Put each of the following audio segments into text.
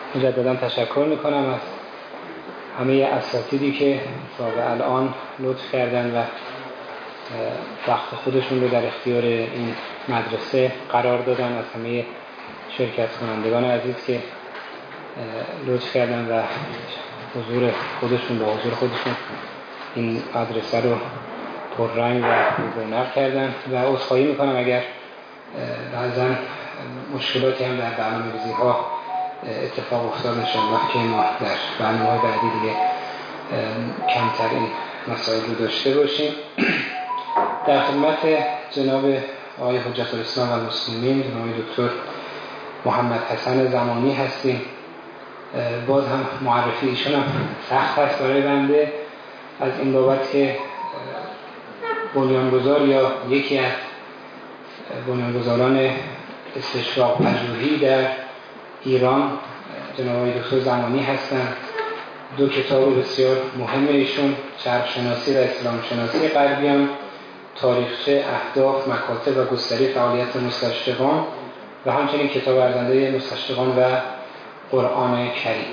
مجددا تشکر میکنم از همه اساتیدی که تا به الان لطف کردن و وقت خودشون رو در اختیار این مدرسه قرار دادن، از همه شرکت کنندگان عزیز که لطف کردن و حضور خودشون این مدرسه رو پررنگ و رونق کردن و عذرخواهی میکنم اگر بعضا مشکلاتی هم در برنامه‌ریزی ها اتفاق افتاد. انشاءالله که ما در برنامه‌های بعدی دیگه کمتر این مسائل رو داشته باشیم. در خدمت جناب آقای حجت الاسلام و المسلمین جناب دکتر محمد حسن زمانی هستیم. باز هم معرفی ایشون هم سخت هست برای بنده، از این بابت که بنیانگذار یا یکی از بنیانگذاران استشراق پژوهی در ایران جناب آقای دکتر زمانی هستند. دو کتاب بسیار مهم ایشون، شرق شناسی و اسلام شناسی غربیان، تاریخچه اهداف مکاتب و گستره فعالیت مستشرقان و همچنین کتاب ارزنده مستشرقان و قرآن کریم.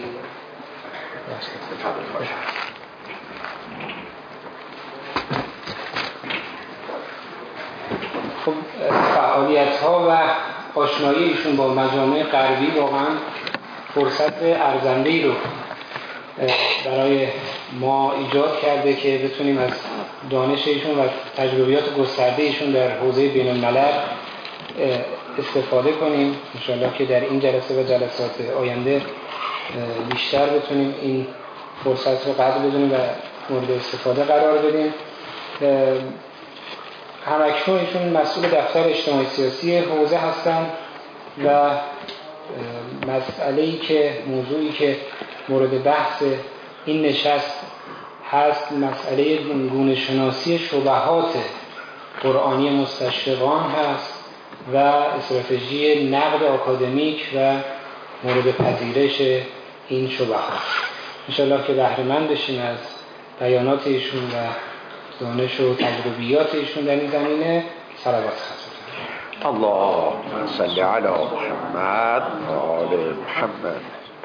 خب فعالیت ها و آشنایی ایشون با مجامع غربی واقعا فرصت ارزنده‌ای رو برای ما ایجاد کرده که بتونیم از دانش ایشون و تجربیات گسترده ایشون در حوزه بین الملل استفاده کنیم. انشاءالله که در این جلسه و جلسات آینده بیشتر بتونیم این فرصت رو قدر بدونیم و مورد استفاده قرار بدیم. همکنون ایشون مسئول دفتر اجتماعی سیاسی حوزه هستند و موضوعی که مورد بحث این نشست هست مسئله گونه شناسی شبهات قرآنی مستشرقان هست و استراتژی نقد آکادمیک و مورد پذیرش این شبهات. انشاءالله که بهره مند بشیم از بیانات ایشون و دانش و تجربیات ایشون در این زمینه. صلوات خاص اللهم صل علی محمد و آل محمد.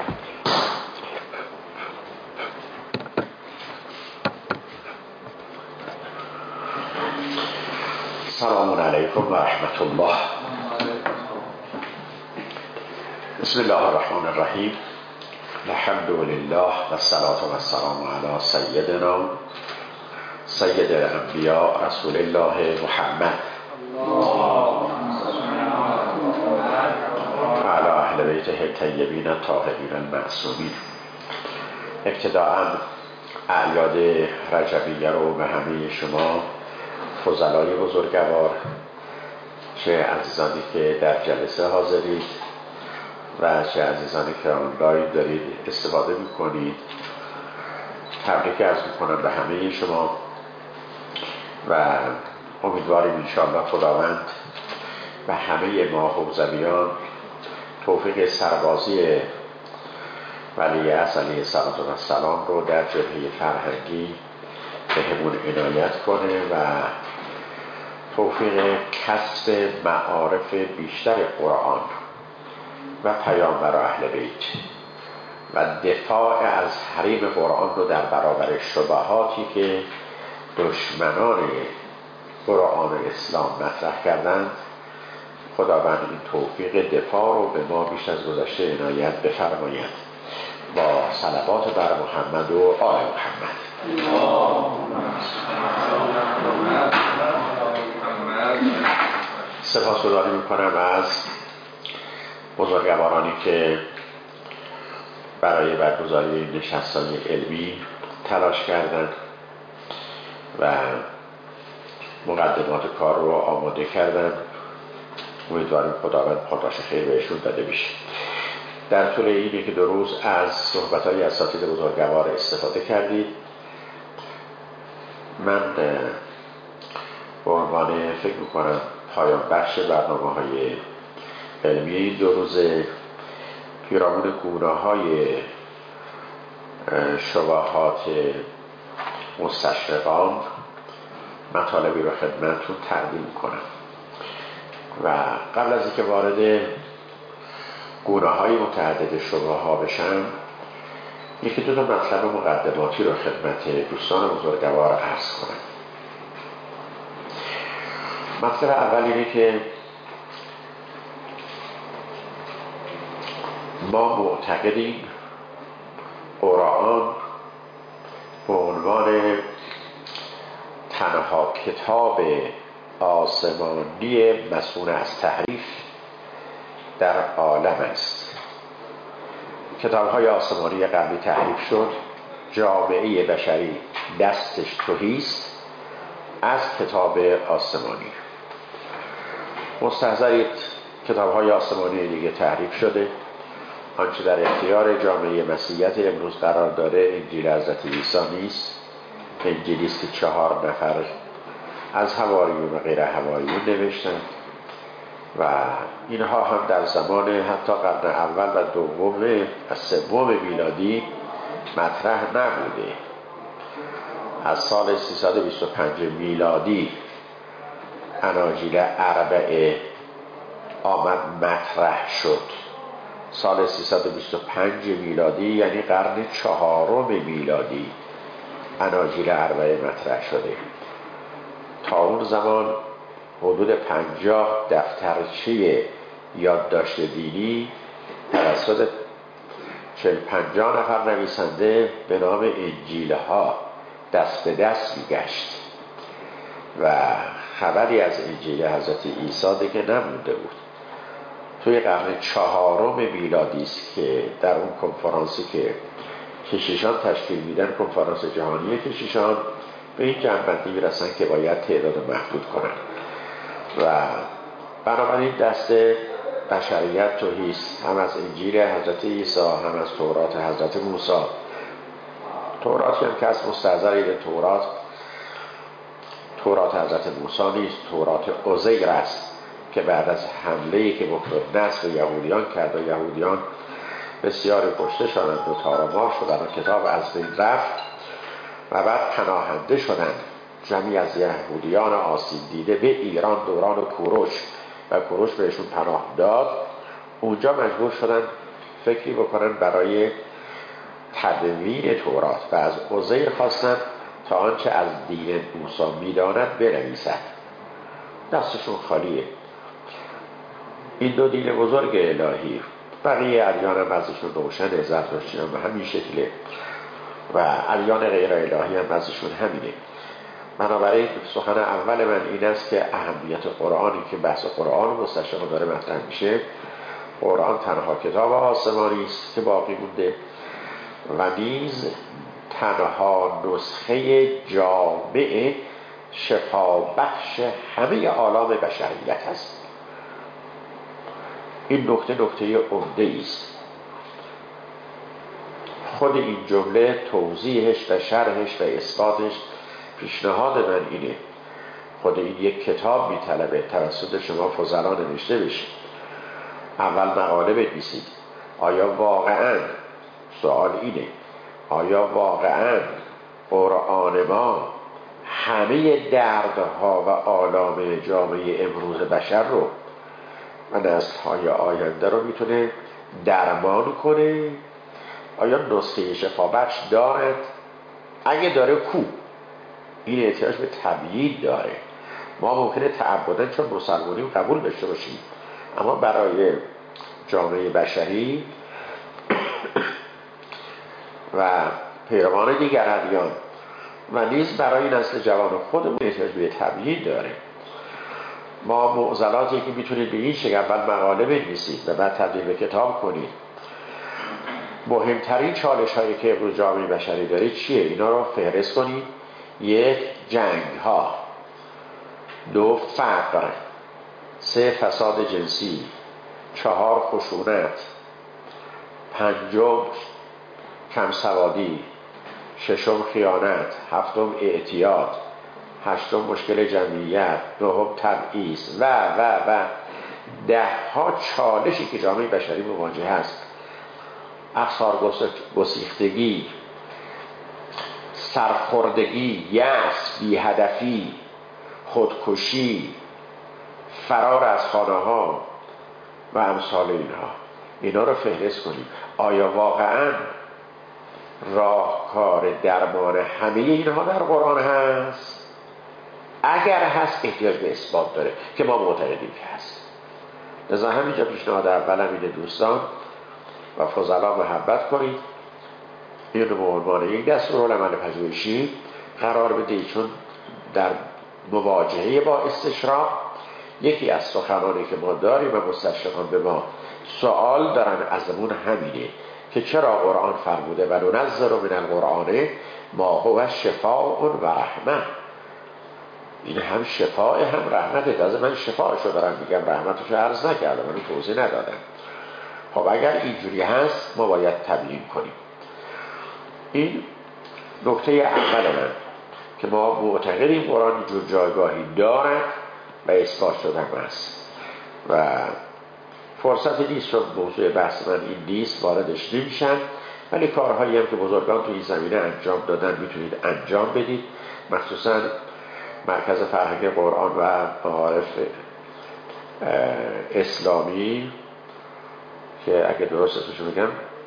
سلام علیکم و رحمت الله. بسم الله الرحمن الرحیم. الحمد لله و الصلاة و السلام علی سیدنا سید الانبیاء رسول الله محمد علی اهل بیته الطیبین الطاهرین المعصومین. ابتداءً اعیاد رجبیه رو به همه شما فضلای بزرگوار، چه عزیزانی که در جلسه حاضرید و چه عزیزانی که آنلاین دارید استفاده میکنید، تبریک عرض میکنم به همه شما و امیدواریم انشاءالله خداوند به همه ما حوزویان توفیق سربازی ولی اصل علیه السلام رو در جبهه فرهنگی به همون عنایت کنه و توفیق کسب معارف بیشتر قرآن و پیامبر و اهل بیت و دفاع از حریم قرآن رو در برابر شبهاتی که دشمنان قرآن اسلام مطرح کردند. خداوند این توفیق دفاع رو به ما بیش از گذشته عنایت بفرماید. با صلوات بر محمد و آل محمد. سپاسگزاری میکنم از بزرگوارانی که برای برگزاری این نشست‌های علمی تلاش کردند و مقدمات کار رو آماده کردند. امیدواریم خداوند پاداش خیر بهشون داده بشه. در طول این یکی دو روز از صحبت‌های اساتید بزرگوار استفاده کردید. من به عنوان فکر میکنم پایان بخش برنامه‌های علمی این دو روزه پیرامون گونه‌های شبهات مستشرقان مطالبی رو خدمتتون تقدیم کنم و قبل از اینکه وارد گونه‌های متعدد شبهه‌ها بشم، یکی دو تا مطلب مقدماتی رو خدمت دوستان بزرگوار عرض کنم. مطلب اول اینه که ما معتقدیم قرآن به عنوان تنها کتاب آسمانی مصون از تحریف در عالم است. کتاب‌های آسمانی قبلی تحریف شد، جامعه بشری دستش تهیست از کتاب آسمانی. مستحضرید کتاب‌های آسمانی دیگه تحریف شده. آنچه در اختیار جامعه مسیحیت امروز قرار داره انجیل حضرت عیسی نیست. انجیلی است که 4 نفر از حواریون و غیر حواریون نوشتند و اینها هم در زمان حتی قرن اول و دوم و سوم میلادی مطرح نبوده. از سال 325 میلادی اناجیل اربعه آمد مطرح شد. سال 325 میلادی یعنی قرن 4 میلادی اناجیل اربعه مطرح شده. تا اون زمان حدود 50 دفترچه یادداشت دینی توسط 40-50 نفر نویسنده به نام انجیل ها دست به دست میگشت و خبری از انجیل حضرت عیسی دیگه نمونده بود. توی قرن 4 میلادی است که در اون کنفرانسی که کشیشان تشکیل میدن، کنفرانس جهانی کشیشان، به این جنبندی میرسن که باید تعداد محدود کنن و بنابراین دست بشریت تهیست، هم از انجیل حضرت عیسی هم از تورات حضرت موسی. توراتی هم که از مستحضر تورات حضرت موسی نیست، تورات عزیر است که بعد از حمله‌ای که بختالنصر به یهودیان کرد و یهودیان بسیار کشته شدند و تارمار شدند و کتاب از بین رفت و بعد پناهنده شدند جمعی از یهودیان آسیب دیده به ایران دوران کوروش و کوروش بهشون پناه داد. اونجا مجبور شدند فکری بکنن برای تدوین تورات و از عزیر خواستند تا آنچه از دین موسی میداند بنویسد. دستشون خالیه. این دو دین بزرگ الهی، بقیه ادیان هم ازشون روشنه، زرتشتی هم به همین شکله و ادیان غیر الهی هم ازشون همینه. بنابراین سخن اول من این است که اهمیت قرآنی که بحث قرآن مستشفى داره مطرح میشه، قرآن تنها کتاب آسمانی است که باقی مونده و نیز تنها نسخه جامع شفابخش همه آلام بشریت است. این نکته عمده است. خود این جمله توضیحش و شرحش و اثباتش، پیشنهاد من اینه خود این یک کتاب میطلبه توسط شما فضلا نوشته بشه. اول مقاله بنویسید. آیا واقعاً، سوال اینه، آیا واقعاً قرآن ما همه دردها و آلام جامعه امروز بشر رو و نسل‌های آینده رو میتونه درمان کنه؟ آیا نسخه شفابخش دارد؟ اگه داره کو؟ این احتیاج به تبیین داره. ما ممکنه تعبداً چون مسلمانیم قبول داشته باشیم، اما برای جامعه بشری و پیروان دیگر ادیان و نیز برای نسل جوان خودمون احتیاج به تبیین داره. ما معضلاتی که میتونید به این شکل اول مقاله بنویسید و بعد تبدیل به کتاب کنید. مهمترین چالش هایی که امروز جامعه بشری داره چیه؟ اینا رو فهرست کنید. 1. جنگ ها. 2. فقر. 3. فساد جنسی. 4. خشونت. 5. کم سوادی. 6. خیانت. 7. اعتیاد. 8. مشکل جمعیت. 9. تبعیض و 10 ها چالشی که جامعه بشری مواجه هست. افسار گسیختگی، سرخوردگی، یأس، بی‌هدفی، خودکشی، فرار از خانه ها و امثال اینها. اینا رو فهرست کنیم. آیا واقعا راهکار درمان همه اینها در قرآن هست؟ اگر هست احتیاج به اثبات داره که ما معتقدیم که هست. لذا همینجا پیشنهاد اولم اینه دوستان و فضلا محبت کنید، این رو به عنوان یک دستورالعمل پژوهشی قرار بدهید، چون در مواجهه با استشراق یکی از سخنانی که ما داریم و مستشرقان به ما سوال دارن ازمون همینه که چرا قرآن فرموده و ننزل من القرآن ما هو شفاء و رحمه. این هم شفاء هم رحمته. تازه من شفاءشو دارم میگم، رحمتشو عرض نکردم، من توضیح ندادم. خب اگر اینجوری هست ما باید تبیین کنیم. این نکته اول من که ما معتقدیم قرآن اینجور جایگاهی دارد و اثبات شدن است و فرصتی نیست، چون موضوع بحث من این نیست، واردش نمیشن، ولی کارهایی هم که بزرگان توی این زمینه انجام دادن میتونید انجام بدید. مخصوصا مرکز فرهنگ قرآن و معارف اسلامی که اگه درست اسمشو بگم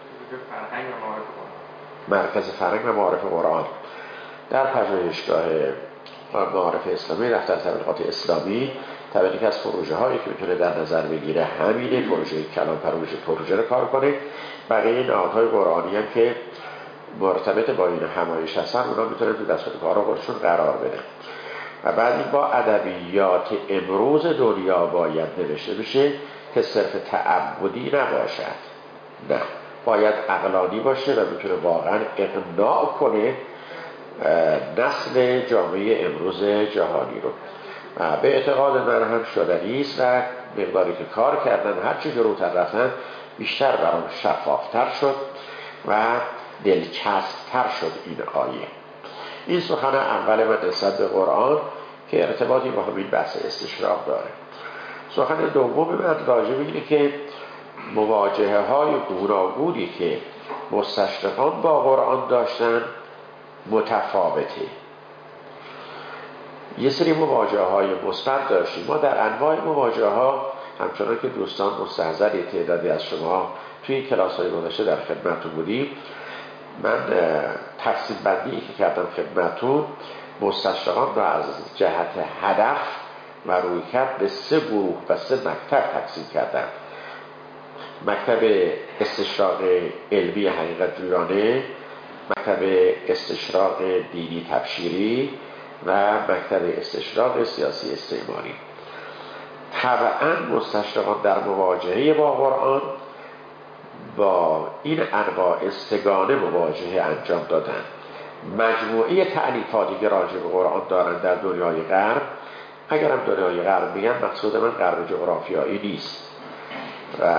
مرکز فرهنگ و معارف قرآن در پژوهشگاه معارف اسلامی دفتر تبلیغات اسلامی، طبقی که از پروژه هایی که میتونه در نظر بگیره همینه، پروژه کلام فراموش پروژه رو کار کنه. بقیه نهادهای قرآنی هم که مرتبط با این همایش هستن اونا میتونن تو دستور کارا خودشون قرار بدن. و بعد این با ادبیات امروز دنیا باید نوشته بشه که صرف تعبدی نباشد، نه، باید عقلانی باشه و میتونه واقعا اقناع کنه نسل جامعه امروز جهانی رو. به اعتقاد من هم شدنی است و مقداری که کار کردن هرچی جلوتر رفتن بیشتر برام شفافتر شد و دلچسبتر شد این آیه. این سخن اول من نسبت به قرآن که ارتباطی با همین بحث استشراق داره. سخن دوم من راجع به اینه که مواجهه های گوناگونی که مستشرقان با قرآن داشتن متفاوته. یه سری مواجهه های مثبت داشتیم. ما در انواع مواجهه ها همچنان که دوستان مستحضر تعدادی از شما توی کلاس های گذشته در خدمتتون بودیم، من تقسیم بندی که کردم خدمتتون مستشرقان را از جهت هدف و رویکرد به 3 گروه و 3 مکتب تقسیم کردم. مکتب استشراق علمی حقیقت جویانه، مکتب استشراق دینی تبشیری و مکتب استشراق سیاسی استعماری. طبعا مستشرقان در مواجهه با قرآن با این انواع 3 مواجهه انجام دادن. مجموعه تألیفاتی که راجع به قرآن دارن در دنیای غرب، اگرم دنیای غرب میگن مقصود من غرب جغرافیایی نیست و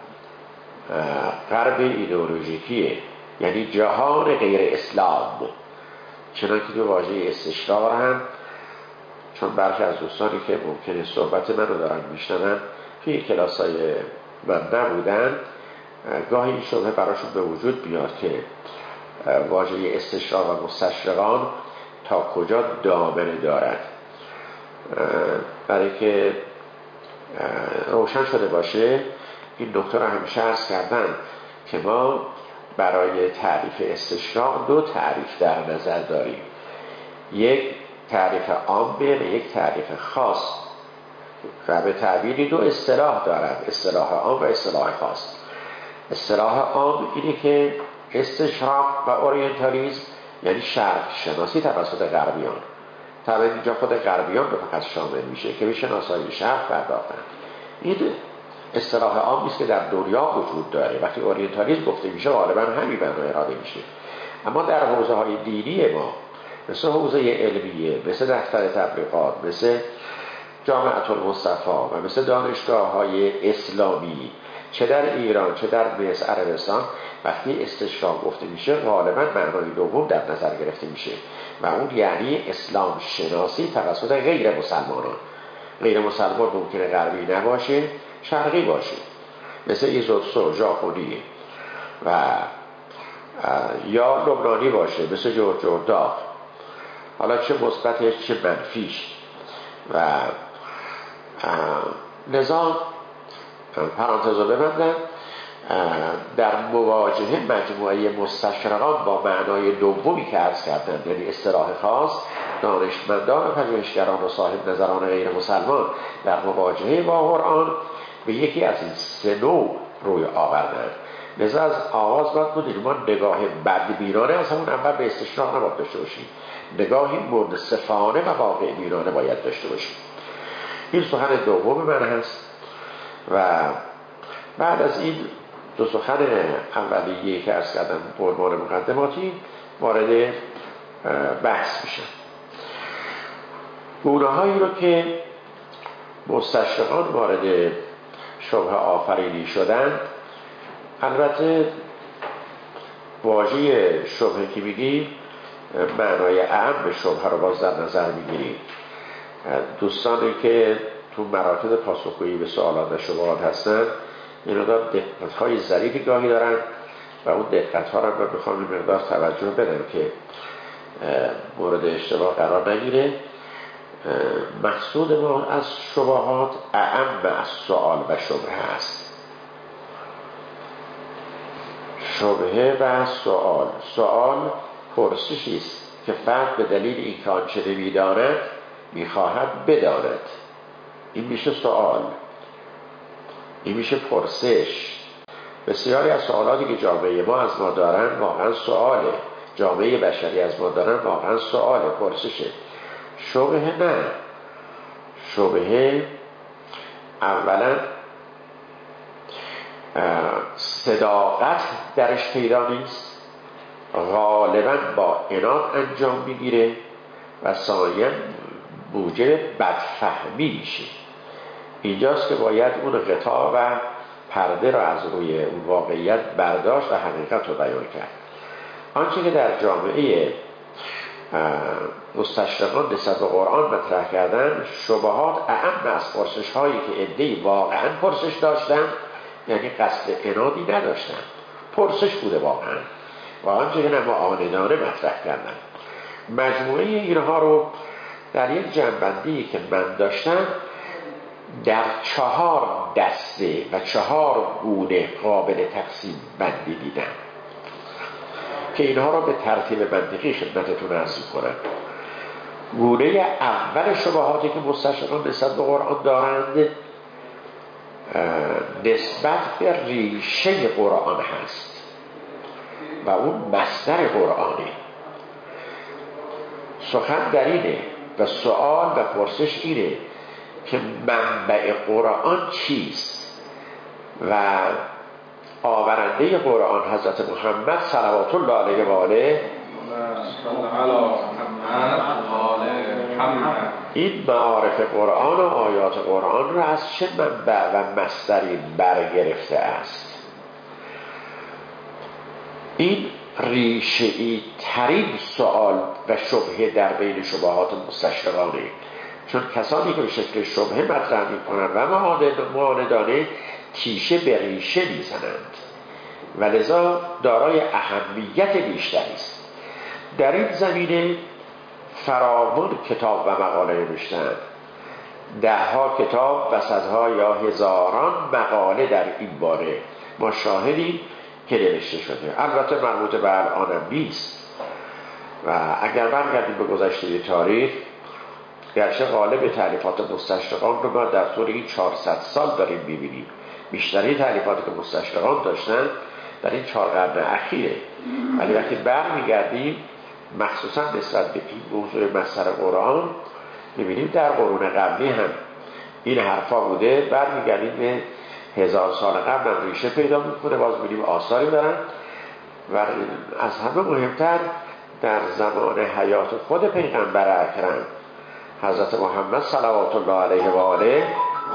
غرب ایدئولوژیکیه، یعنی جهان غیر اسلام. چنانکه تو واژه استشراق هم، چون برخی از دوستانی که ممکنه صحبت من رو دارن میشنون توی کلاسای من نبودن، گاهی این شبهه براشون به وجود بیاد که واژه استشراق و مستشرقان تا کجا دامنه دارد. برای که روشن شده باشه این نکته رو همیشه عرض کردن که ما برای تعریف استشراق 2 تعریف در نظر داریم، یک تعریف عامه و یک تعریف خاص و به تعبیری 2 اصطلاح دارد، اصطلاح عام و اصطلاح خاص. اصطلاح عام اینه که استشراق و اورینتالیسم یعنی شرق شناسی توسط غربیان. طبعا اینجا خود غربیان به فقط شامل میشه که به شناسایی شرق پرداختن. این اصطلاح عام نیست که در دنیا وجود داره. وقتی اورینتالیسم گفته میشه غالبا همین معنا اراده میشه. اما در حوزه های دینی ما مثل حوزه علمیه، مثل دفتر تبلیغات، مثل جامعه المصطفی و مثل دانشگاه های اسلامی چه در ایران چه در مصر عربستان، وقتی استشراق گفته میشه غالبا معنای دوم در نظر گرفته میشه و اون یعنی اسلام شناسی توسط غیر مسلمانان. غیر مسلمان ممکنه غربی نباشه، شرقی باشه، مثل ایزوتسو ژاپنی و یا لبنانی باشه مثل جورجرداغ، حالا چه مثبتش چه منفیش. و لذا پرانتز رو ببندم، در مواجهه مجموعه مستشرقان با معنای دومی که عرض کردن، یعنی اصطلاح خاص، دانشمندان و پژوهشگران و صاحب نظران غیر مسلمان در مواجهه با قرآن به یکی از این سه نوع روی آوردن. لذا از آغاز باید بودیم ما نگاه بدبینانه از همون اول به استشراق نباید داشته باشیم، نگاهی منصفانه و واقع بینانه باید داشته باشیم. این سخن دوم من هست و بعد از این دو سخن اولیه که عرض کردم به عنوان مقدماتی وارد بحث میشن. گونه‌هایی رو که مستشرقان وارد شبهه آفرینی شدند، البته واژه شبهه که میگیم معنای اعم شبهه رو باز در نظر میگیریم. دوستانی که تو مراکز پاسخگویی به سوالات و شبهات هستن این مقدار دقت‌های ظریفی گاهی دارن و اون دقت‌ها رو من میخوام این مقدار توجه بدم که مورد اشتباه قرار نگیره. مقصود ما از شبهات اعم از سوال و شبهه است. شبهه و سوال پرسشی است که فرد به دلیل اینکه آنچه نمی‌داند می‌خواهد بداند. این میشه سوال، این میشه پرسش. بسیاری از سوالاتی که جامعه ما از ما دارن واقعا سواله، جامعه بشری از ما دارن واقعا سواله، پرسشه. شبهه نه. شبهه اولا صداقت درش پیدا نیست، غالبا با عناد انجام میگیره و ثانیاً موجب بدفهمی میشه. اینجاست که باید اون غطا و پرده را از روی اون واقعیت برداشت و حقیقت رو بیان کرد. آنچه که در جامعه مستشرقان نسبت به قرآن مطرح کردن، شبهات اعم از پرسش هایی که عده‌ای واقعا پرسش داشتن، یعنی قصد عنادی نداشتن، پرسش بوده واقعا و آنچه که نما آندانه مطرح کردن. مجموعه اینها رو در یک جنبندی که من داشتم در 4 دسته و 4 گونه قابل تقسیم بندی دیدم که اینها را به ترتیب منطقی خدمتتون عرض کنم. گونه اول شبهاتی که مستشرقان نسبت به قرآن دارند نسبت به ریشه قرآن هست و اون مصدر قرآنه. سخن در اینه و سوال و پرسش اینه که منبع قرآن چیست و آورنده قرآن حضرت محمد صلوات الله علیه و آله. این معارف قرآن و آیات قرآن را از چه منبع و مصدری برگرفته است؟ این ریشه‌ای ترین سوال و شبهه در بین شبهات مستشرقانه، چون کسانی که به شکل شبهه مطرح می‌کنند و معاندانه تیشه به ریشه می‌زنند و لذا دارای اهمیت بیشتری است. در این زمینه فراوان کتاب و مقاله نوشتند، 10 کتاب و صدها یا هزاران مقاله در این باره ما شاهدیم که نوشته شده. البته مربوط به الانم نیست و اگر برگردیم به گذشته تاریخ، گرچه غالب تالیفات مستشرقان رو ما در طول این 400 سال داریم می‌بینیم، بیشتری تالیفاتی که مستشرقان داشتن در این 4 قرن اخیره، ولی وقتی برمیگردیم مخصوصا نسبت به این موضوع مصدر قرآن می‌بینیم در قرون قبلی هم این حرفا بوده. برمیگردیم به 1000 سال قبل هم ریشه پیدا میکنه، باز می‌بینیم آثاری دارن و از همه مهمتر در زمان حیات خود پیغمبر اکرم حضرت محمد صلوات الله علیه و آله،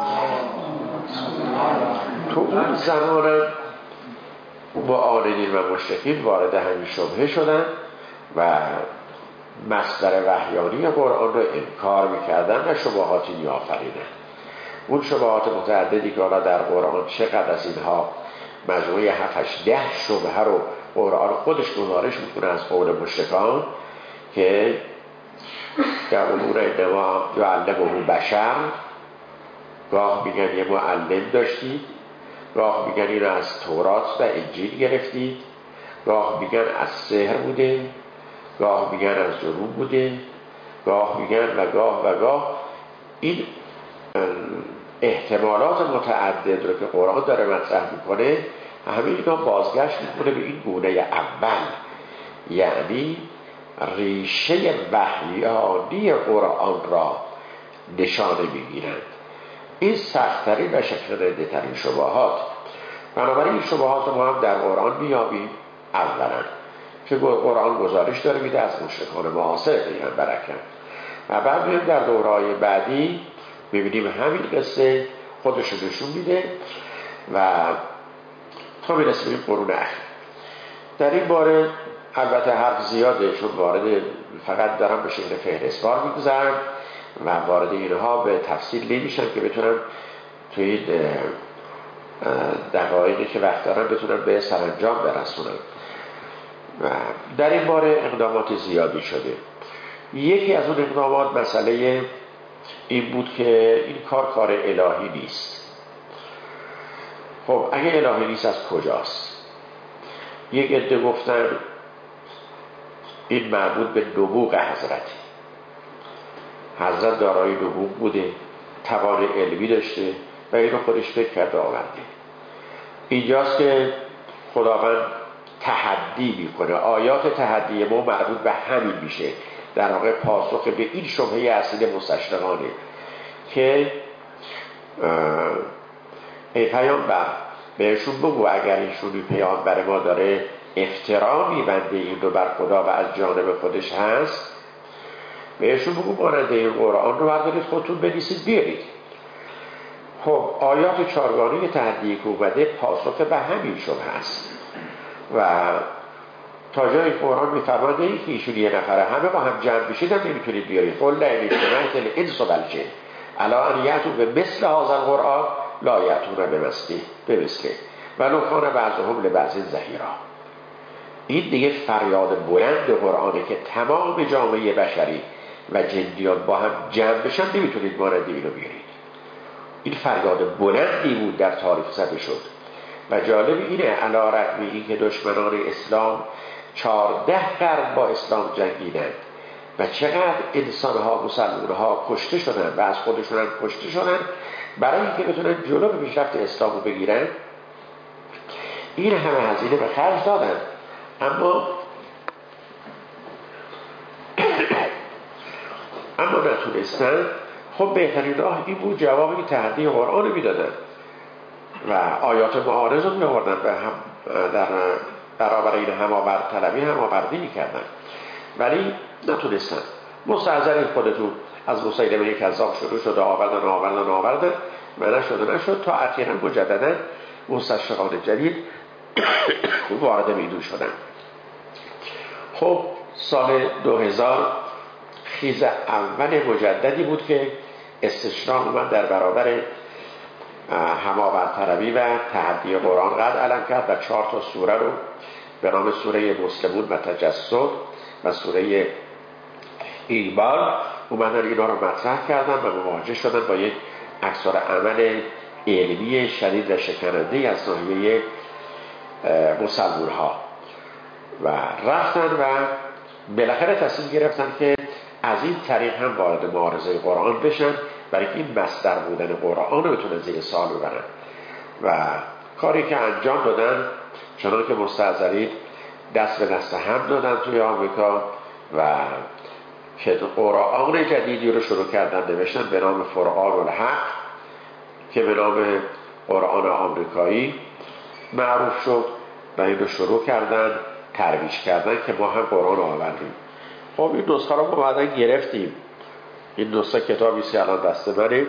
تو اون زمان معاندین و مشرکین وارد همین شبهه شدن و مصدر وحیانی قرآن رو انکار میکردن و شبهاتی میآفریدن. اون شبهات متعددی که حالا در قرآن چقدر از اینها مجموعه 7-10 شبهه رو قرآن خودش گزارش میکنه از قول مشرکان که یقولون انما یعلمه بشر، گاه میگن یه معلم داشتید، گاه میگن این از تورات و انجیل گرفتید، گاه میگن از سحر بوده، گاه میگن از جنون بوده، گاه میگن و گاه این احتمالات متعدد رو که قرآن داره مطرح میکنه، همه اینا بازگشت میکنه به این گونه اول، یعنی ریشه وحیانی قرآن را نشانه میگیرند. این سخت‌ترین و شکننده‌ترین شبهات. بنابراین این شبهات ما هم در قرآن میابیم. اولا که قرآن گزارش داره میده از مشرکان معاصر پیغمبر اکرم، و بعد میایم در دوره‌های بعدی میبینیم همین قصه خودش رو نشون میده و تا میرسیم این قرون اخیر. در این باره البته حرف زیاده، چون وارد فقط دارم به شکل فهرستوار میگذارم و وارد اینها به تفصیل نمیشم که بتونم توی این دقایقی که وقت دارم بتونم به سرانجام برسونم. و در این باره اقدامات زیادی شده. یکی از اون اقدامات مسئله این بود که این کار الهی نیست. خب اگه الهی نیست از کجاست؟ یک عده گفتن این مربوط به نبوغ حضرت دارای نبوغ بوده، توان علمی داشته و این رو خودش فکر کرده آورده. اینجاست که خداوند تحدی میکنه. آیات تحدی ما مربوط به همین میشه، در واقع پاسخ به این شبهه اصیل مستشرقانه که ای پیامبر بهشون بگو اگر ایشون پیامبر ما داره افترا میبنده این رو بر خدا و از جانب خودش هست، بهشون بگو ماننده این قرآن رو بردارید خودتون بنویسید بیارید. خب آیات چارگانه تحدی که اومده پاسخ به همین شبهه هست و تا جای قرآن میفرماده این که ایشون یه نفره همه با هم جمع بشید هم نمیتونید بیارید. قل لئن اجتمعت الانس والجن علی ان یأتوا بمثل هذا القرآن لا یأتون بمثله ولو کان بعضهم لبعض ظهیرا. این دیگه فریاد بلند قرآنه که تمام جامعه بشری و جنیان با هم جمع بشن نمیتونید مانند اینو بیارید. این فریاد بلندی بود در تاریخ زده شد و جالب اینه علی رغم این که دشمنان اسلام 14 قرن با اسلام جنگیدند و چقدر انسانها مسلمانها کشته شدن و از خودشون هم کشته شدن برای اینکه بتونن جلو پیشرفت اسلام رو بگیرن، این همه هزینه به خرج دادن، اما نتونستن. خب بهترین راه این بود جواب این تحدی قرآن رو میدادن و آیات معارض رو میآوردن و هم در برابر این هماوردی میکردن، ولی نتونستن. مستعجل خودتون از مسیلمه کذاب شروع شد، آوردن و نشد تا اخیراً مجددا مستشرقان جدید وارد میدون شدن. خب سال 2000 خیز اول مجددی بود که استشراق اومد در برابر هماوردطلبی و تحدی قرآن قد علم کرد و 4 سوره رو به نام سوره مسلمون و تجسد و سوره ایمان اومدن اینا رو مطرح کردن و مواجه شدن با یک عکس‌العمل علمی شدید و شکننده از ناحیه مسلمان‌ها و رفتن و بالاخره تصمیم گرفتن که از این طریق هم وارد معارضه قرآن بشن برای که این مصدر بودن قرآن رو بتونن زیر سوال ببرن و کاری که انجام دادن چنان که مستحضرین دست به دست هم دادن توی آمریکا و که قرآن جدیدی رو شروع کردن نوشتن به نام فرقان الحق که به نام قرآن آمریکایی معروف شد و این رو شروع کردن ترویج کردن که ما هم قرآن آوردیم. خب این نسخه رو ما بعدا گرفتیم. این نسخه کتابی که الان دست منه،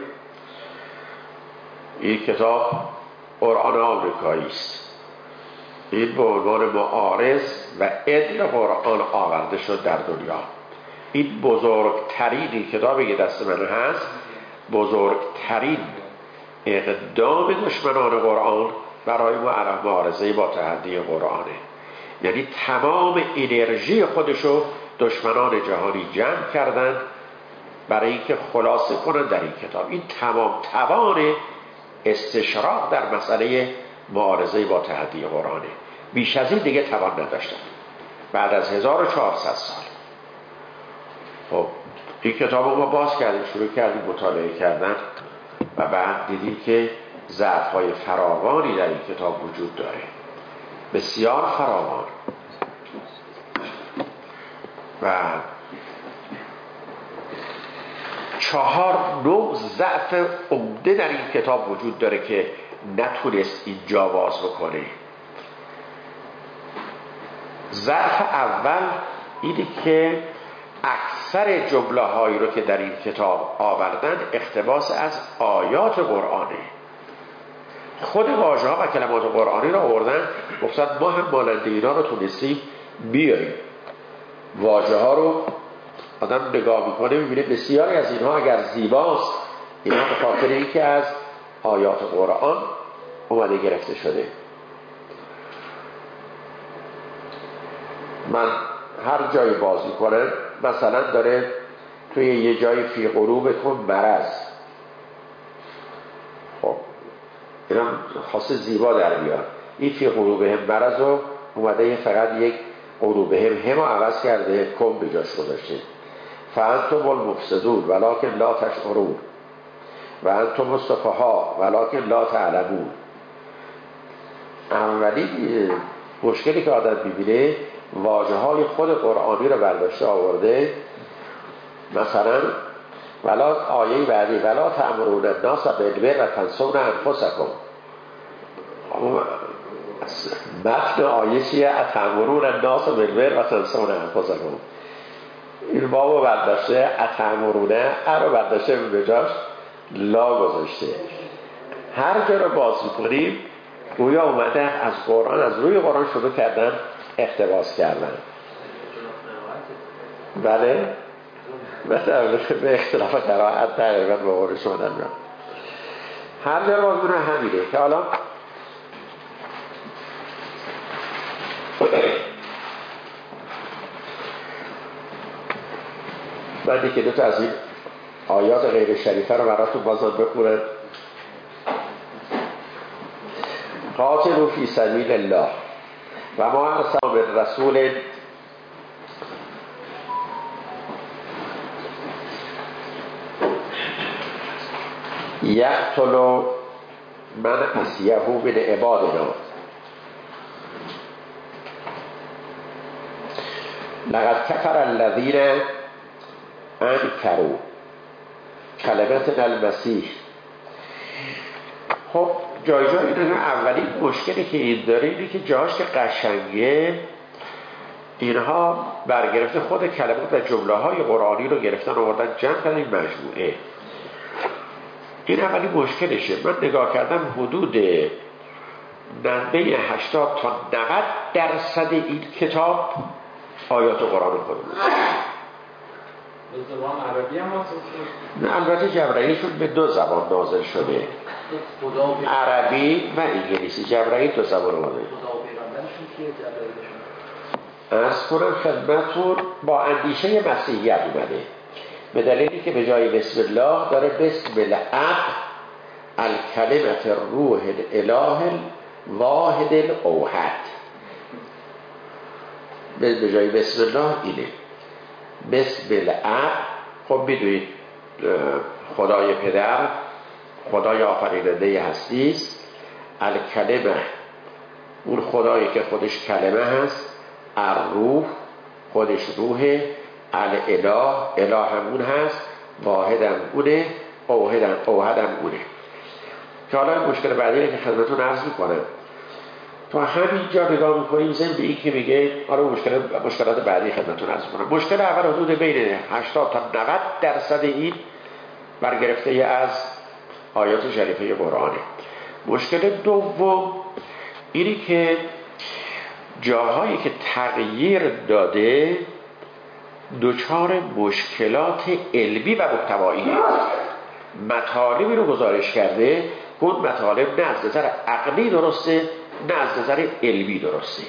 این کتاب قرآن آمریکایی است. این به عنوان معارض و عدل قرآن آورده شد در دنیا. این بزرگترین کتابی که دست من هست، بزرگترین اقدام دشمنان قرآن برای معارضه با تحدی قرآنه. یعنی تمام انرژی خودشو دشمنان جهانی جمع کردن برای اینکه خلاصه کنن در این کتاب. این تمام توان استشراق در مسئله معارضه با تحدی قرآنه. بیش از این دیگه توان نداشتن بعد از 1400 سال. خب این کتاب رو ما باز کردیم، شروع کردیم مطالعه کردن و بعد دیدیم که ضعف‌های فراوانی در این کتاب وجود داره، بسیار فراوان. و 4 نوع ضعف عمده در این کتاب وجود داره که نتونست اینجا باز بکنه. ضعف اول اینه که اکثر جمله هایی رو که در این کتاب آوردن اقتباس از آیات قرآنه. خود واژه ها و کلمات قرآنی رو آوردن، گفتن ما هم مانند اینا رو تونستیم بیاریم. واژه ها رو آدم نگاه میکنه میبینه بسیاری از اینها اگر زیباست، اینا به خاطر اینکه از آیات قرآن اومده گرفته شده. من هر جایی باز میکنم مثلا داره توی یه جایی فی قلوبکم مرض، خب اینا خاصه زیبا در بیاد. این فی قلوبهم مرض رو اومده فقط یک قلوبهم هم عوض کرده، کم بجاش گذاشته. فانتم المفسدون ولکن لا تشعرون و انتم السفهاء ولکن لا تعلمون. اولی مشکلی که آدم میبینه واژه های خود قرآنی رو برداشته آورده. مثلا ولا آیه بعدی ولا تأمرون الناس بالبر و تنسون انفسکم. متن آیه چیه؟ اتأمرون الناس بالبر و تنسون انفسکم. این بابو برداشته اتأمرونه رو برداشته به جاش لا گذاشته. هر جا رو باز میکنیم گویا اومده از قرآن، از روی قرآن شروع کردن اقتباس کردن. بله به اختلاف قرائت تقریبا به قول شما در میاد. هر جا باز میکنه همینه که حالا من یکی دو تا از این آیات غیر شریفه رو براتون بازم بخونم. قاتلوا فی سبیل الله و ما ارسلنا من رسول یقتل من اسیه من عبادنا لقد کفر الذین انکروا کلمت المسیح. خب جای اینه. اولین مشکلی که این داره اینه که جاهاش که قشنگه اینها برگرفته خود کلمات و جمله های قرآنی رو گرفتن و آوردن جمع کردن این مجموعه. این اولین مشکلشه. من نگاه کردم حدود بین 80 تا 90% این کتاب آیات قرآن خود بود. به زبان عربی هم نه البته جبرئیلشون به 2 زبان نازل شده، عربی و انگلیسی. جبرئیل 2 زبان اومده. خدا و پیغمبرشون کیه جبرئیلشون؟ از کنم خدمتون با اندیشه مسیحیت اومده، به دلیلی که به جای بسم الله داره بسم الاب الکلمت روح الاله واحد الاوحد. به جای بسم الله اینه بسم الاب. خب بدونید خدای پدر خدای آفریننده هستی است. الکلمه اون خدایی که خودش کلمه هست، الروح خودش روحه، الاله اله همون هست، واحدم اونه، اوحدم اونه. که حالا مشکل بعدی که خدمتون عرض میکنم تو همین جا نگاه میکنیم ضمن به این که میگه آره مشکلات بعدی خدمتون عرض میکنم. مشکل اول حدود بین 80 تا 90% این برگرفته از آیات شریفه قرآنه. مشکل دوم اینی که جاهایی که تغییر داده دچار مشکلات علمی و محتوایی، مطالبی رو گزارش کرده که اون مطالب نه از نظر عقلی درسته نه از نظر علمی درسته.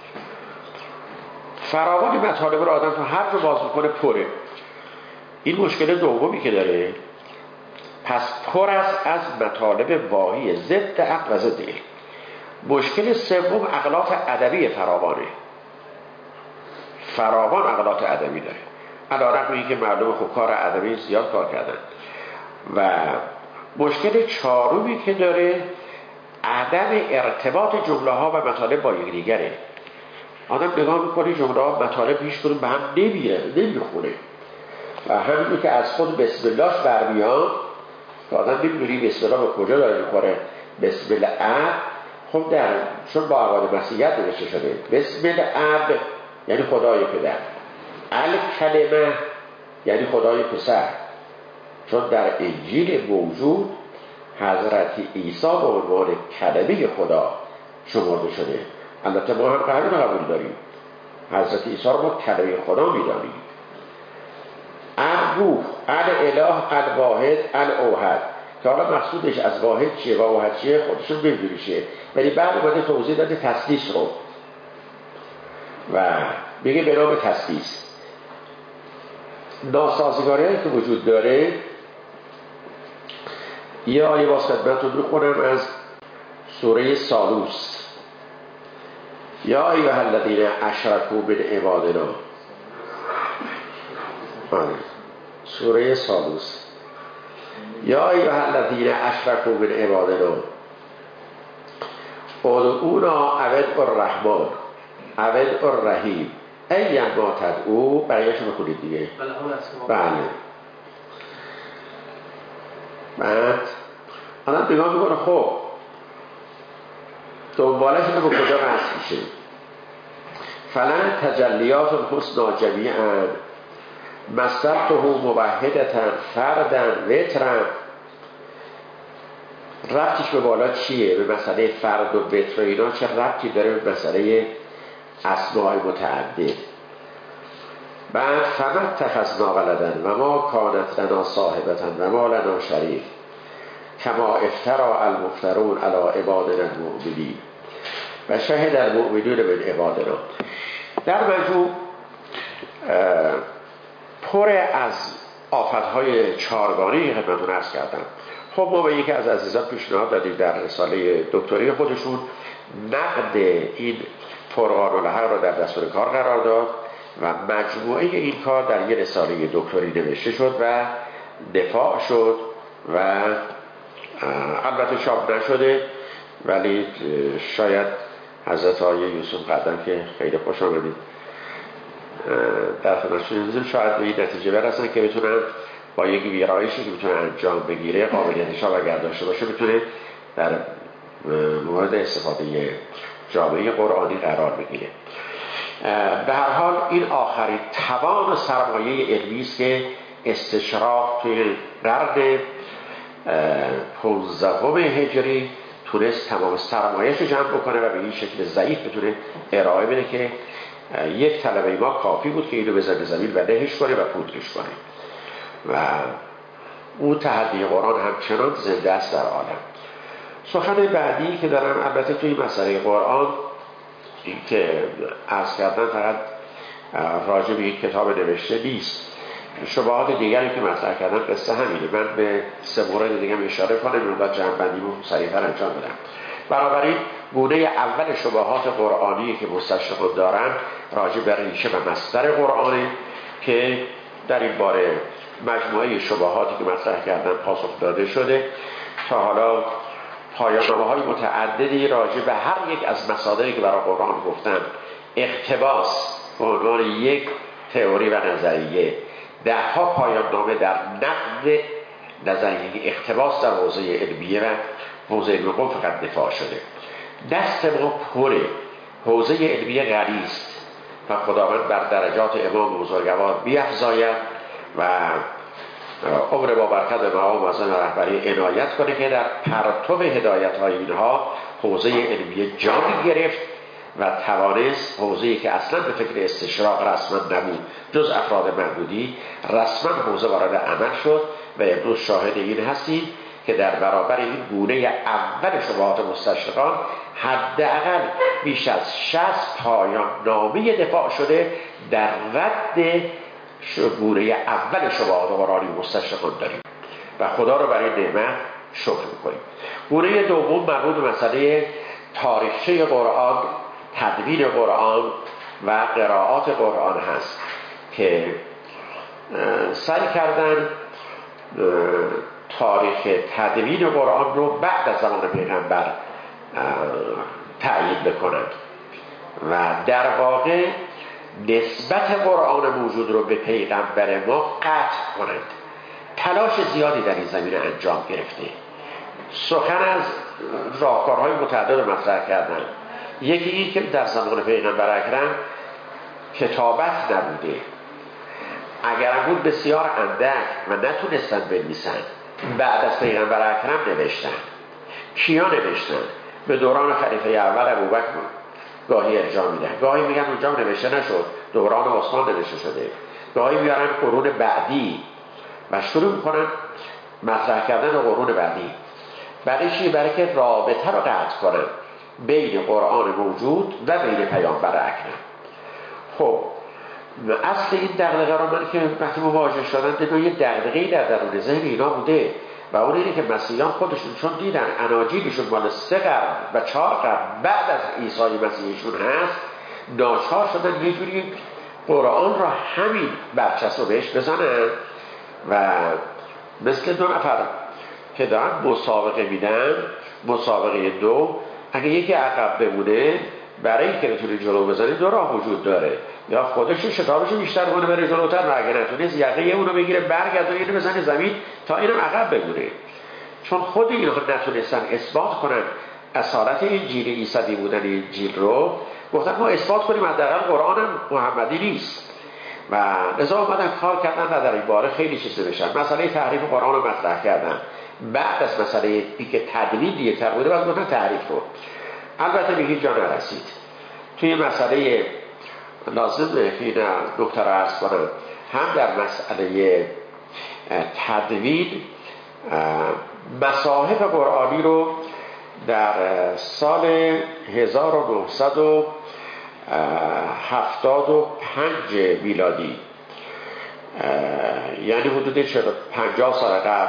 فراوان مطالب رو آدم تو هر رو باز میکنه پره. این مشکل دومی که داره. پس پر است از مطالب واهی ضد عقل و ضد علم. مشکل سوم اغلاط ادبی فراوان اغلاط ادبی داره، علی‌رغم اینکه مردم خوب کار ادبی زیاد کار کردن. و مشکل چهارمی که داره عدم ارتباط جمله ها و مطالب با یکدیگره. آدم نگاه میکنه جمله ها مطالب هیچ کدوم به هم نمیخونه و همینی که از خود بسم اللهش برمیاد که آدم نمیدونی بسم الله به کجا داره میخوره. بسم الله خب چون با عقاد مسیحیت نوشته شده بسم الله یعنی خدای پدر، الکلمه یعنی خدای پسر، چون در انجیل موجود حضرت عیسی به عنوان کلمه خدا شمرده شده. البته ما هم قبول داریم، حضرت عیسی رو ما کلمه خدا میدانیم. الروح، الاله، الواحد، الاوحد، که حالا مقصودش از واحد چیه و اوحد چیه خودشون نمیدونیشه، ولی بعد اومده توضیح داده تسلیس رو و میگه به نام تسلیس. ناسازگاری که وجود داره، یه آیه باز خدمتتون میخونم از سوره سالوس. یا ایها الذین اشرکوا من عبادنا، سوره سالوس. یا ایها الذین اشرکوا من عبادنا ادعونا او الرحمن او الرحیم ایما تدعو. برایش بکنید دیگه. بله. بعد آدم نگاه میکنه خب دنبالش رو به کجا رسم میشه. فلن تجلیات الحسنا جمیعا مصدرته موحدتا فردا وترا. ربطش به بالا چیه؟ به مسئله فرد و وتر و اینا چه ربطی داره به مسئله اسماء متعدد؟ بعد فمت تخذنا ولدن و ما کانت لنا صاحبتا و ما لنا شریک کما افترا المفترون علی عبادنا المؤمنین و شهد المؤمنون من عبادنا. در مجموع پر از آفتهای چهارگانه‌ای خدمتتون عرض کردم. خب ما به یکی از عزیزان پیشنهاد دادیم در رساله دکتری خودشون نقد این فرقان الحق را در دستور کار قرار داد و مجموعه این کار در یک رساله دکتری نوشته شد و دفاع شد و البته چاپ نشده، ولی شاید حضرت آقای یوسف قدم که خیلی خوش آمدید در خدمتشون، شاید به این نتیجه برسن که بتونن با یک ویرایشی که بتونه انجام بگیره قابلیتش را اگر داشته باشه بتونه در مورد استفاده جامعه قرآنی قرار بگیره. به هر حال این آخرین توان و سرمایه علمی است که استشراق توی قرن 15 هجری تونست تمام سرمایه‌اش رو جمع بکنه و به این شکل ضعیف بتونه ارائه بده که یک طلبه ما کافی بود که اینو بزنه زمین و لهش کنه و پودرش کنه و اون تحدی قرآن همچنان زنده است در عالم. سخن بعدی که دارم البته توی مسئله قرآن این که عرض کردن فقط راجع به این کتاب نوشته نیست، شبهات دیگری که مطرح کردن قصه همینه. من به 3 مورد دیگه اشاره کنم و بعد جمع‌بندیمو سریع‌تر انجام بدم. بنابراین گونه اول شبهات قرآنی که مستشرقان دارن راجع به ریشه و مصدر قرآنه که در این باره مجموعه شبهاتی که مطرح کردن پاسخ داده شده. تا حالا پایان‌نامه‌های متعددی راجع به هر یک از مصادری که برای قرآن گفتن، اقتباس به عنوان یک تئوری و نظریه، 10 پایان‌نامه در نقد نظریه اقتباس در حوزه علمیه و حوزه علم قوم فقط دفاع شده. دست ما پره، حوزه علمیه غنی است و خداوند بر درجات امام بزرگوار بیفزاید و عمر با برکت مقام معظم رهبری عنایت کنه که در پرتو هدایت‌های اینها حوزه علمیه جان گرفت و توانست حوزه‌ای که اصلا به فکر استشراق رسما نبود جز افراد معدودی رسما حوزه وارد عمل شد و امروز شاهد این هستیم که در برابر این گونه اول شبهات مستشرقان حداقل بیش از 60 پایان نامه دفاع شده در رد گونه اول شبهات قرآنی مستشرقان داریم و خدا رو برای نعمت شکر میکنیم. گونه دوم مربوط به مسئله تاریخچه قرآن، تدوین قرآن و قرائات قرآن هست که سعی کردن تاریخ تدوین قرآن رو بعد از زمان پیغمبر تعیین بکنند و در واقع نسبت قرآن موجود رو به پیغمبر ما قطع کنند. تلاش زیادی در این زمینه انجام گرفته. سخن از راهکارهای متعدد مطرح کردن. یکی این که در زمان پیغمبر اکرم کتابت نبوده، اگر بود بسیار اندک و نتونستن بنویسن، بعد از پیغمبر اکرم نوشتن. کیا نوشتن؟ به دوران خلیفه اول ابوبکر گاهی ارجاع میدن، گاهی میگن اونجا نوشته نشد، دوران عثمان نوشته شده، گاهی میارن قرون بعدی و شروع میکنن مطرح کردن قرون بعدی. برای چی؟ برای که رابطه رو قطع کنن بین قرآن موجود و بین پیامبر اکرم. خب اصل این دغدغه رو من که وقتی مواجه شدن یه دغدغه‌ای در درون ذهن اینا بوده و اون اینه که مسیحیان خودشون چون دیدن اناجیلشون مال 3 قرن و 4 قرن بعد از عیسی مسیحشون هست، ناچار شدن یه جوری قرآن را همین برچسب بهش بزنن و مثل 2 نفر که دارن مسابقه میدن، مسابقه 2، اگه یکی عقب بمونه برای اینکه بتونه جلو بزنه 2 راه وجود داره، یا خودش شتابشو بیشتر کنه بره جلوتر و اگه نتونست یقه اونو بگیره برگردونه اینو بزنه زمین تا اینم عقب بمونه. چون خود اینها نتونستن اثبات کنن اصالت انجیل عیسی بودن انجیل رو، گفتن ما اثبات کنیم حداقل قرآن هم محمدی نیست و لذا اومدن کار کردن و در این باره خیلی چیز نوشتن. مسئله تحریف قرآن رو مطرح کردن بعد از مسئله که تدوین دیگه تر بوده بعد گفتن تحریف رو. البته به هیچ جا نرسید. توی مسئله لازم این نکته را عرض کنم، هم در مسئله تدوین مصاحف قرآنی رو در سال 1975 میلادی، یعنی حدود 50 سال قبل،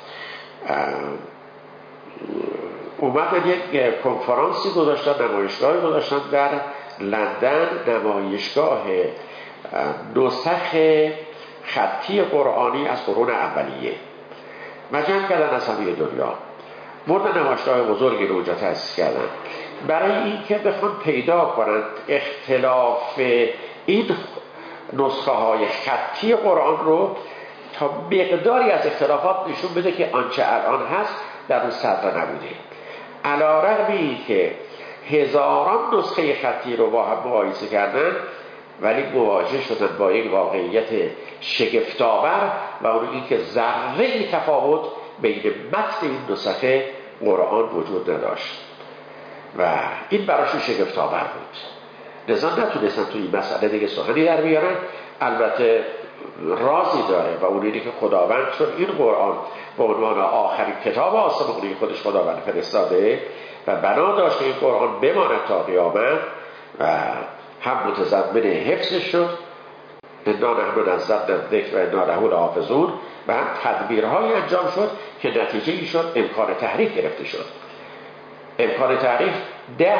اومدن یک کنفرانسی گذاشتن، نمایشگاهی گذاشتن در لندن، نمایشگاه نسخ خطی قرآنی از قرون اولیه و جمع کردن از همه دنیا. بردن نمایشگاه بزرگی رو اونجا تأسیس کردن برای این که بخوان پیدا کنند اختلاف این نسخه های خطی قرآن رو تا مقداری از اختلافات نشون بده که آنچه الان هست در اون صدر نبوده. علی‌رغم این که هزاران نسخه خطی رو با هم مقایسه کردن ولی مواجه شدن با یک واقعیت شگفت‌آور و اون این که ذره‌ای تفاوت بین متن این نسخه قرآن وجود نداشت و این براشون شگفت‌آور بود. لذا نتونستن توی این مسئله دیگه سخنی در بیارن. البته رازی داره و اون اینه که خداوند چون این قرآن به عنوان آخرین کتاب آسمانی خودش خداوند فرستاده و بنا داشته این قرآن بماند تا قیامت و هم متضمن حفظش شد، انا نحن نزلنا الذکر و انا له لحافظون، و هم تدبیرهایی انجام شد که نتیجه ای شد امکان تحریف گرفته شد. امکان تحریف 10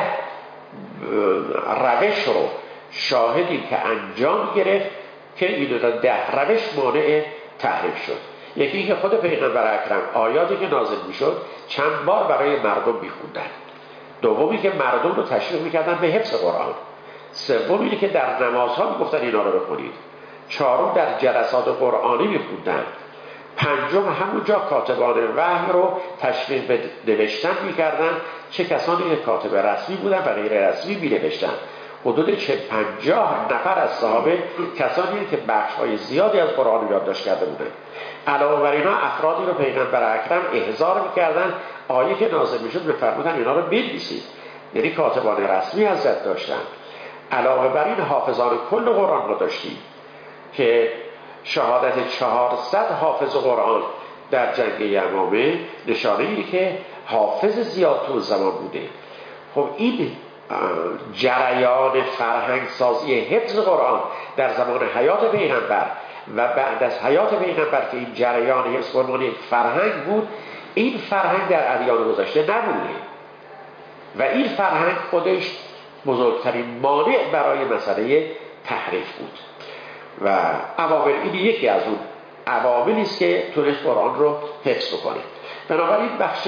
روش رو شاهدی که انجام گرفت که این 10 روش مانع تحریف شد. یکی این که خود پیغمبر اکرم آیاتی که نازل میشد چند بار برای مردم میخوندن. دومی که مردم رو تشویق میکردن به حفظ قرآن. سومی که در نمازها میگفتن اینا رو بخونید. چهارم در جلسات قرآنی میخوندن. پنجم همونجا کاتبان وحی رو تشویق به نوشتن میکردن، چه کسانی که کاتب رسمی بودن و غیر رسمی مینوشتن. حدود 50 نفر از صحابه کسانی که بخش‌های زیادی از قرآن رو یادداشت کرده بودند. علاوه بر اینا افرادی رو پیغمبر اکرم احضار میکردن، آیه که نازل میشد میفرمودن اینا رو بنویسید، یعنی کاتبان رسمی حضرت داشتن. علاوه بر این حافظان کل قرآن رو داشتیم که شهادت 400 حافظ قرآن در جنگ یمامه نشانه‌ای که حافظ زیاد تو زمان بوده. خب این جریان فرهنگ سازی حفظ قرآن در زمان حیات پیغمبر و بعد از حیات پیغمبر که این جریان حفظ قرآن یک فرهنگ بود، این فرهنگ در ادیان گذشته نبوده. و این فرهنگ خودش بزرگترین مانع برای مسئله تحریف بود و عوامل، این یکی از اون عواملی است که تونست قرآن رو حفظ بکنه. بنابراین بخش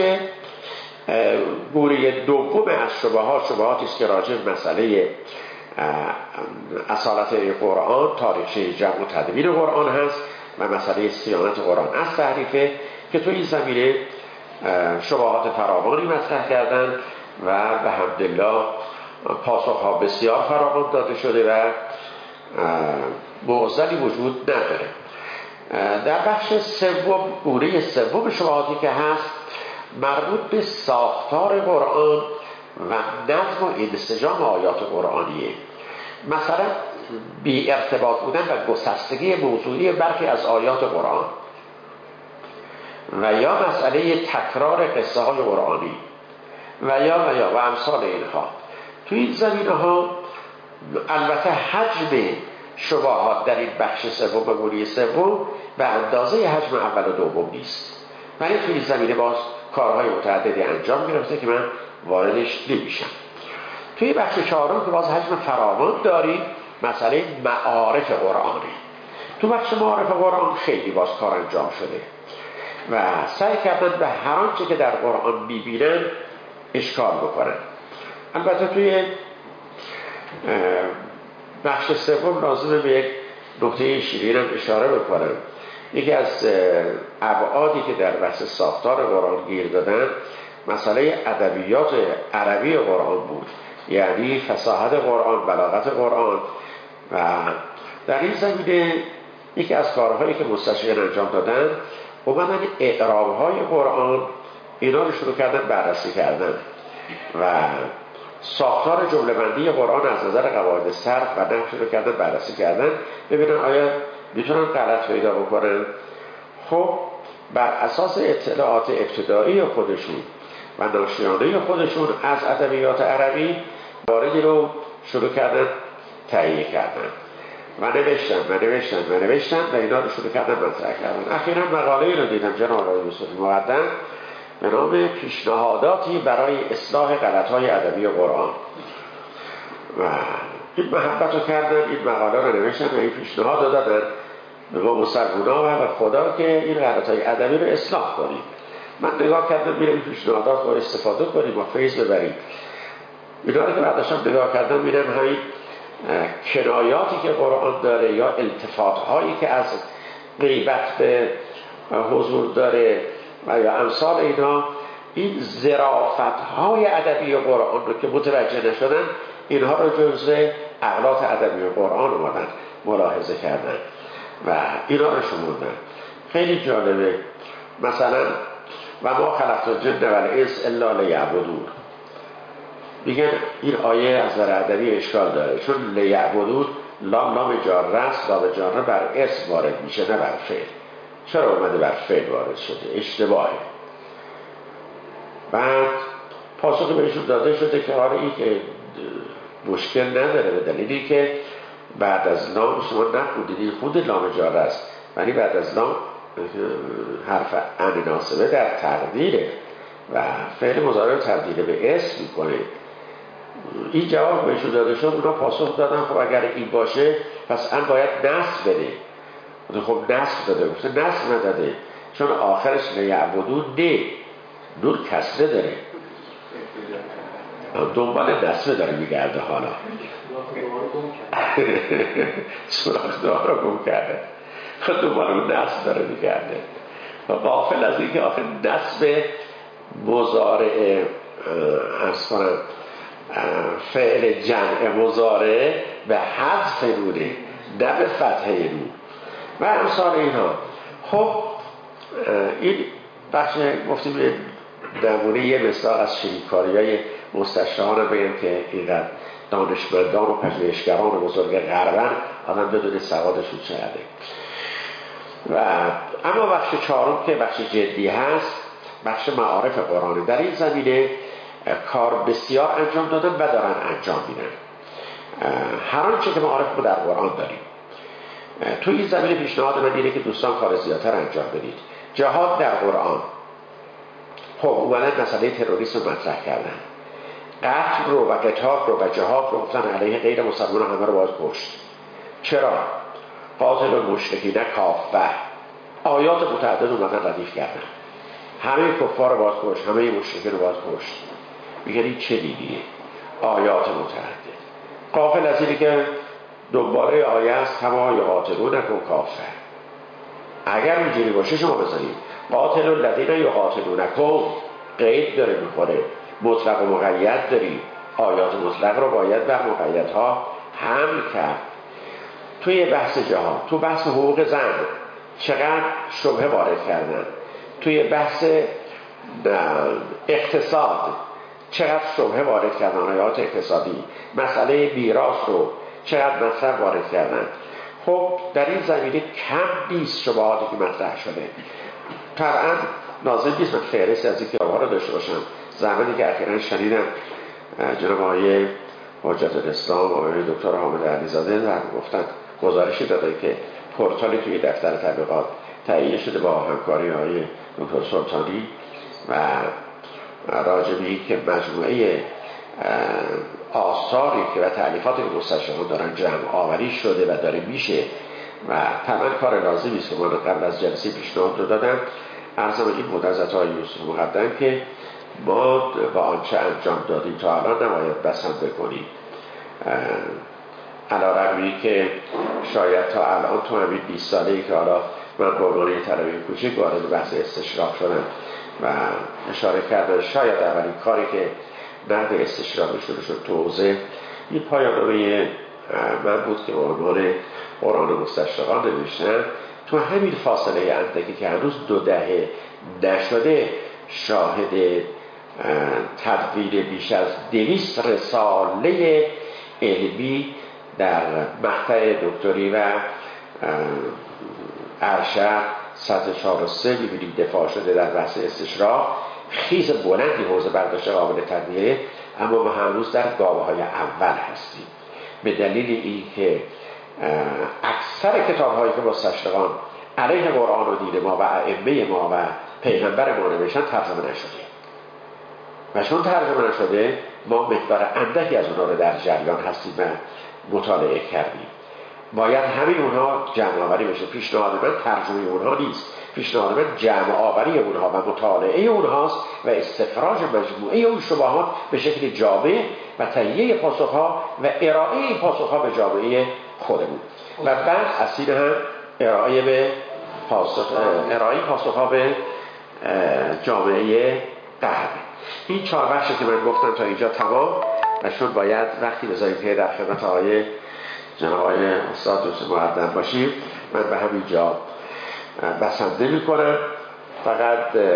گوره دوم از شبهاتی است که راجع به مسئله اصالت قرآن، تاریخچه جمع و تدوین قرآن هست و مسئله صیانت قرآن از تحریفه که تو این زمینه شبهات فراوانی مطرح کردن و به حمدالله پاسخها بسیار فراوان داده شده و معضلی وجود نداره. در بخش سوم، گوره سوم شبهاتی که هست مربوط به ساختار قرآن و نظم و انسجام آیات قرآنیه. مثلا بی ارتباط بودن و گسستگی موضوعی برخی از آیات قرآن و یا مسئله تکرار قصه های قرآنی و یا امثال اینها. توی این زمینه ها البته حجم شبهات در این بخش سوم و گوره سوم به اندازه حجم اول و دوم نیست، ولی توی این زمینه باز کارهای متعددی انجام گرفته که من واردش نمیشم. توی بخش چهارم که باز حجم فراوان داریم، مسئله معارف قرآنه. تو بخش معارف قرآن خیلی باز کار انجام شده و سعی کردن به هر آنچه که در قرآن میبینن اشکال بکنن. البته توی بخش سوم لازمه به یک نکته شیرینم اشاره بکنم. یکی از ابعادی که در بحث ساختار قرآن گیر دادن مسئله ادبیات عربی قرآن بود، یعنی فصاحت قرآن، بلاغت قرآن. و در این زمینه یکی از کارهایی که مستشرقین انجام دادن اومدن اعراب‌های قرآن اینا رو شروع کردن بررسی کردن و ساختار جمله بندی قرآن از نظر قواعد صرف و نحو شروع کردن بررسی کردن ببینن آیا میتونن غلط پیدا بکنن. خب بر اساس اطلاعات ابتدایی خودشون و ناشیانه خودشون از ادبیات عربی واردی رو شروع کردن تهیه کردن و نوشتن و اینا رو شروع کردن مطرح کردن. اخیراً مقاله‌ای رو دیدم جناب آقای یوسفی مقدم به نام پیشنهاداتی برای اصلاح غلط‌های ادبی قرآن و این محبت رو کردن، این مقاله رو نوشتن و این پیشنهاد دادن به ما مسلمونا و خدا که این غلط‌های ادبی رو اصلاح کنیم. من نگاه کردم میرم این پیشنهادات رو استفاده کنیم و فیض ببریم. اینا رو که بعدش هم نگاه کردم میرم همین کنایاتی که قرآن داره یا التفات‌هایی که از غیبت به حضور داره و یا امثال اینا، این ظرافت‌های ادبی قرآن رو که متوجه نشدن اینها رو جزو اغلاط ادبی قرآن اومدن ملاحظه کردن و اینا رو شمردن. خیلی جالبه. مثلا و ما خلقت الجن والانس الا لیعبدون، میگن این آیه از نظر ادبی اشکال داره چون لیعبدون لام جاره است، لام جاره بر اسم وارد میشه نه بر فعل. چرا اومده بر فعل وارد شده؟ اشتباهه. بعد پاسخ بهشون داده شده که آره این که مشکل نداره به دلیلی که بعد از لام شما نخوندید، خود لام جاره است ولی بعد از لام حرف ان ناصبه در تقدیره و فعل مضارع تبدیل به اسم میکنه. این جواب بهشون داده شد. اونا پاسخ دادن خب اگر این باشه پس ان باید نصب بده. خب نصب داده، گفته نصب نداده چون آخرش لیعبدون نور کسره داره، دنبال نصب داره میگرده. حالا سراغ دعا رو گم کرده، دنبال اون نصب داره میگرده و غافل از این که آخر نصب مضارع ارز کنم فعل جمع مضارع به حذف نوره نه به فتحه نور و امثال اینها. خب این بخش گفتیم نمونه یه مثال از شریکاری‌های مستشاران رو بگم که اینقدر دانشمندان و پژوهشگران بزرگ غربن آدم بدون سوادشون چقدره. و اما بخش چهارم که بخش جدی هست، بخش معارف قرآن. در این زمینه کار بسیار انجام دادن و دارن انجام میدن. هر آنچه که معارف رو در قرآن داریم. تو این زمینه پیشنهاد من اینه که دوستان کار زیادتر انجام بدید. جهاد در قرآن. خب اومدن مسئله تروریسم رو مطرح کردن. قتل رو و قتال رو و جهاد رو گفتن علیه غیر مسلمان همه رو باید کشت. چرا؟ قاتل المشرکین کافه، آیات متعدد اومدن ردیف کردن، همه کفار رو باید کشت، همه مشرکین رو باید کشت. میگن این چه دینیه؟ آیات متعدد. غافل از اینی که دنباله آیه است کما یقاتلونکم کافه. اگر اینجوری باشه شما بزنید قاتل الذین یقاتلونکم، قید داره میخوره، مطلق و مقید داریم، آیات مطلق رو باید بر مقیدها حمل کرد. توی بحث جهاد، تو بحث حقوق زن چقدر شبهه وارد کردن، توی بحث اقتصاد چقدر شبهه وارد کردن، آیات اقتصادی، مسئله میراث رو چقدر مطلب وارد کردن. خب در این زمینه کم نیست شبهاتی که مطرح شده. طبعا لازم نیست من فهرست از این کتاب‌ها رو داشته باشم. زمانی که اخیراً شنیدم جناب آقای حجت الاسلام آقای دکتر حامد علیزاده در گفتن گزارشی داده که پورتالی توی دفتر تبلیغات تهیه شده با همکاری آقای دکتر سلطانی و راجبی که مجموعه آثاری که و تألیفاتی که مستشرقان دارن جمع آوری شده و داره میشه و طبعا کار لازمی است که ما قبل از جلسه پیشنهاد رو دادم. عرضم این بود حضرت آقای یوسف مقدم که ما با آنچه انجام دادیم تا الان نباید بسنده کنیم، علی‌رغمی که شاید تا الان تو همین 20 ساله‌ای که حالا من با عنوان طلبه کوچک وارد بحث استشراق شدم و اشاره کردم شاید اولین کاری که نقد استشراقی شده شد تو حوزه این پایان‌نامه من بود که با عنوان قرآن مستشرقان نوشتم. تو همین فاصله اندکی که هنوز 2 دهه نشده شاهد تدوین بیش از 200 رساله علمی در مقطع دکتری و ارشد سطح 4 و 3 می‌بینیم دفاع شده در بحث استشراق. خیز بلندی حوزه برداشت قابل تدوینه، اما ما هنوز در گام‌های اول هستیم به دلیل اینکه اکثر کتاب‌هایی که مستشرقان علیه قرآن و دین ما و ائمه ما و پیغمبر ما نوشتن ترجمه نشده و چون ترجمه نشده ما مقدار اندکی از اونها رو در جریان هستیم و مطالعه کردیم. باید همه اونها جمع آوری بشه. پیشنهاد من ترجمه اونها نیست، پیشنهاد من جمع آوری اونها و مطالعه اونهاست و استخراج مجموعه اون شبهات به شکل جامع و تهیه پاسخها و ارائه پاسخها به جامعه خودمون و بعد از این هم ارائه پاسخها به جامعه غرب. این 4 بخشی که من گفتم تا اینجا تمام و شد باید وقتی بذاریم که در خدمت آقای جناب آقای استاد یوسف مقدم باشیم. من به همینجا بسنده میکنم. فقط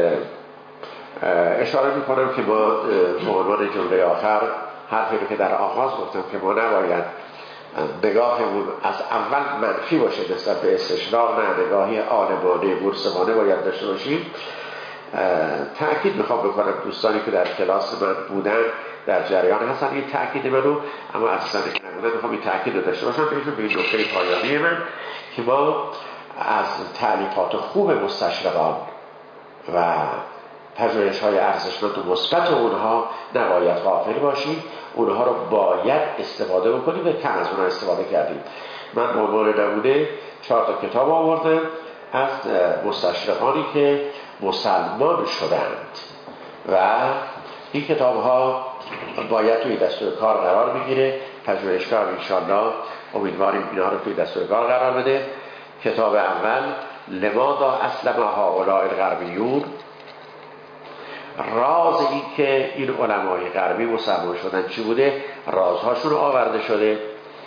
اشاره میکنم که ما به عنوان جمله آخر حرفی رو که در آغاز گفتم که ما نباید نگاهمون از اول منفی باشه نسبت به استشراق، نه نگاهی عالمانه منصفانه باید داشته باشیم. تأکید میخوام بکنم دوستانی که در کلاس من بودن در جریان هستن این تأکید منو، اما اصلا که نبودن میخوام این تأکید رو داشته باشم به این نکته پایانی من که ما از تألیفات خوب مستشرقان و پژوهش‌های ارزشمند و مثبت اونها نباید غافل باشیم. اونها رو باید استفاده بکنیم و کم از اونها استفاده کردیم. من به عنوان نمونه 4 تا کتاب آوردم از مستشرقانی که مسلمان شدند و این کتاب ها باید توی دستور کار قرار بگیره. پژوهشگاه انشاءالله امیدواریم اینا رو توی دستور کار قرار بده. کتاب اول لماذا اسلم هؤلاء الغربیون، راز این که این علمای غربی مسلمان شدن چی بوده، رازهاشون آورده شده.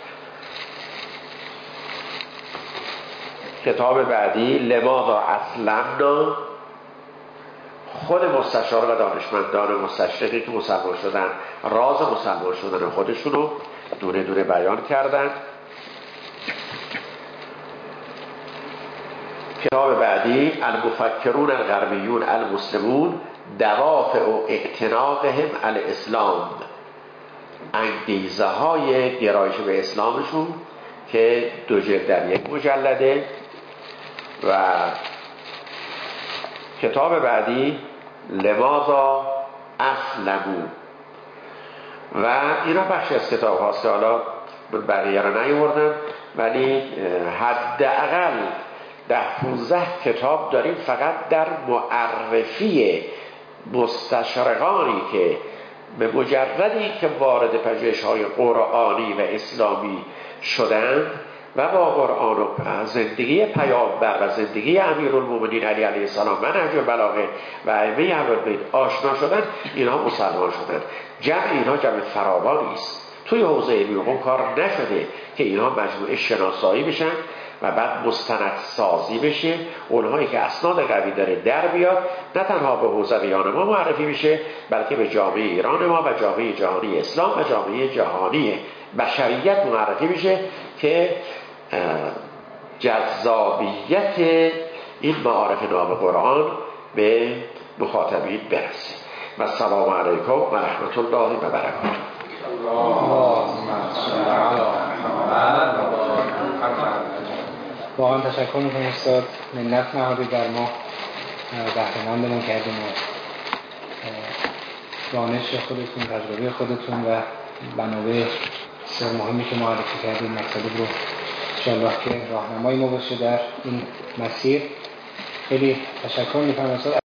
کتاب بعدی لماذا اسلمنا، خود مستشار و دانشمندان مستشرقی که مسلمان شدن راز مسلمان شدن خودشون رو دونه دونه بیان کردن. کتاب بعدی المفکرون الغربیون المسلمون دوافع و اعتناقهم الاسلام، انگیزه های گرایش به اسلامشون که 2 جلد در 1 مجلده. و کتاب بعدی لماذا اسلموا، و اینا بخشی از کتاب هاست که حالا بقیه رو نیاوردم، ولی حداقل 10-15 کتاب داریم فقط در معرفی مستشرقانی که به مجردی که وارد پژوهش‌های قرآنی و اسلامی شدند و با قرآن و زندگی پیامبر و زندگی امیرالمومنین علی علیه السلام و نهج البلاغه و ائمه اهل‌بیت آشنا شدند، اینها مسلمان شدند. جمع اینها جمع فراوانی است. توی حوزه علوم کار نشده که اینها مجموعه شناسایی بشن و بعد مستند سازی بشه، اونهایی که اسناد قوی داره در بیاد، نه تنها به حوزویان ما معرفی بشه، بلکه به جامعه ایران ما و جامعه جهانی اسلام و جامعه جهانی بشریت معرفی بشه که جذابیت این معارف نام قرآن به مخاطبین برسه. و السلام علیکم و رحمت الله و برکاته. واقعا تشکر میکنم استاد، منت نهادید در ما، بهره‌مندمون کردیم و دانش خودتون، تجربه خودتون و منابع بسیار مهمی که معرفی کردید مطالب رو انشاءالله که راهنمای ما باشه در این مسیر. خیلی تشکر میکنم استاد.